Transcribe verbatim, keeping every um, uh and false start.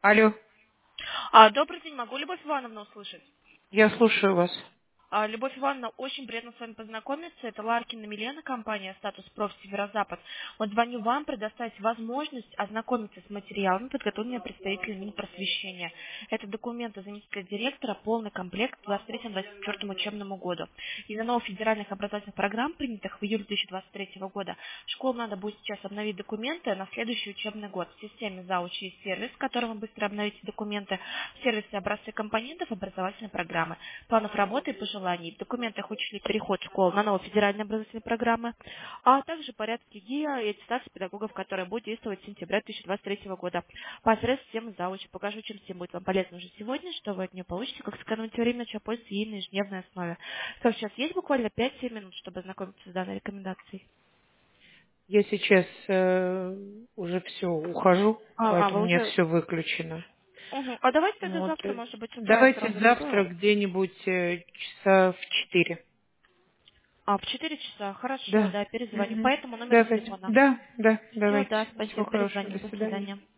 Алло, А, добрый день, могу Любовь Ивановна услышать? я слушаю вас. А, Любовь Ивановна, очень приятно с вами познакомиться. Это Ларкина Милена, компания «Статус Проф. Северо-Запад». Вот звоню вам предоставить возможность ознакомиться с материалами, подготовленными представителями Минпросвещения. Это документы заместителя директора, полный комплект к двадцать третьему — двадцать четвёртому учебному году. Из-за новых федеральных образовательных программ, принятых в июле две тысячи двадцать третьего года, школам надо будет сейчас обновить документы на следующий учебный год. В системе ЗАУЧ есть сервис, в котором вы быстро обновите документы, в сервисе образцы компонентов образовательной программы, планов работы и пожеланий. В документах учли переход школ на новые федеральные образовательные программы, а также порядки ГИА и аттестации педагогов, которые будут действовать с сентября две тысячи двадцать третьего года. Посредством системы ЗАУЧ покажу, чем всем будет вам полезно уже сегодня, что вы от нее получите, как сэкономить время, чем пользоваться ей на ежедневной основе. Так, сейчас есть буквально пять-семь минут, чтобы ознакомиться с данной рекомендацией. Я сейчас э, уже все ухожу, А, а поэтому вы у меня уже... все выключено. Мгм. А давайте тогда Вот. завтра, может быть, с утра я Давайте сразу завтра открою. где-нибудь э, часа в четыре. А, в четыре часа. Хорошо, Да. да, перезвоню. По Мгм. этому номеру Давайте. телефона. Да, да, Все, давайте. да, Всего спасибо, хорошего. перезвоню. До До свидания. свидания.